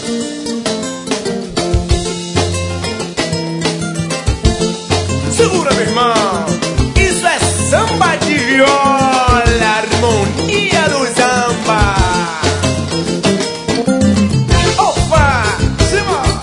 Segura, meu irmão. Isso é samba de viola, harmonia do samba. Opa, Simão.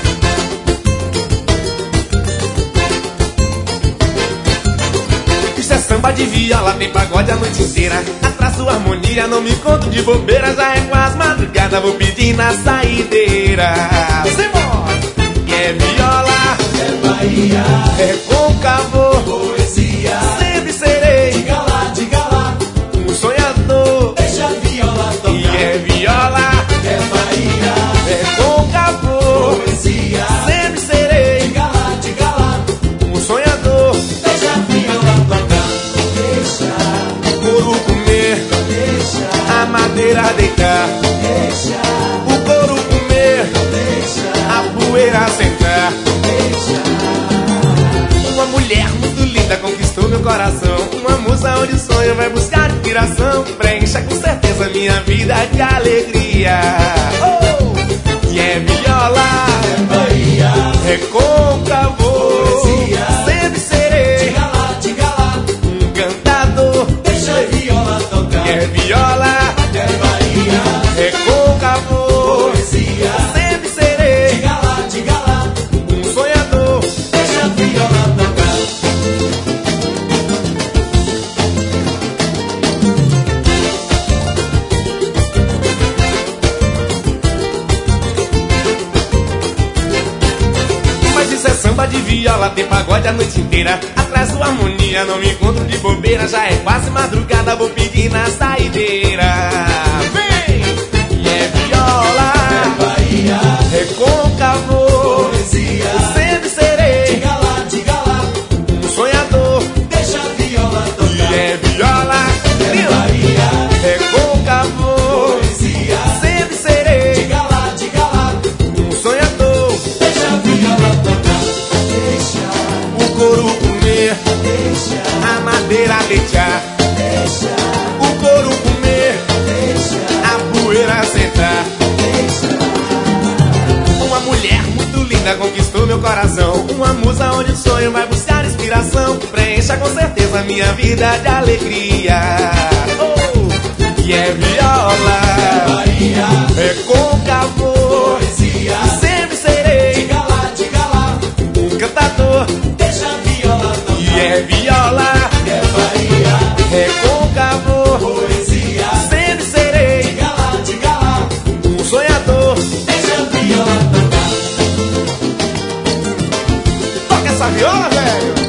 Isso é samba de viola, tem pagode a noite inteira. Atraso harmonia, não me conto de bobeira. Já é quase madrugada, vou pedir na saideira. Simão. E é viola, é Bahia, é côncavo, poesia. Sempre serei, Diga lá, um sonhador. deixa a viola tocar. E é viola, É Bahia, é côncavo, poesia. sempre serei, Diga lá, um sonhador. deixa a viola tocar. Deixa, O couro comer, deixa, a madeira deitar. deixa, O couro comer, deixa, a poeira sentar. deixa. Uma mulher muito linda conquistou meu coração. Uma musa onde o sonho vai buscar inspiração. Preencha com certeza minha vida de alegria. Oh! E é viola, É Bahia, é côncavo, poesia. sempre serei diga lá, um cantador. deixa a viola tocar. E é viola, É Bahia, é côncavo, poesia. sempre serei Diga lá, um sonhador. deixa a viola tocar. Mas isso é samba de viola, tem pagode a noite inteira. Atrás do harmonia, não me encontro de bobeira. Já é quase madrugada, vou pedir na saideira. Vem! E é viola, Bahia, é côncavo, poesia. sempre serei Diga lá, um sonhador. deixa a viola E tocar. é viola, É Bahia, é côncavo, poesia. sempre serei Diga lá, um sonhador. deixa a viola tocar. Deixa, O couro comer, deixa, a madeira deixar. deixa, O couro comer, deixa, a poeira sentar. deixa. Uma mulher muito linda conquistou meu coração. Uma musa onde o sonho vai buscar inspiração. Preencha com certeza minha vida de alegria. Oh! E é viola, Bahia, é côncavo, poesia. sempre serei Diga lá, um cantador. deixa a viola tocar. E é viola, É Bahia, é côncavo, poesia. sempre serei Diga lá, um sonhador. deixa a viola tocar. Toca essa viola, velho!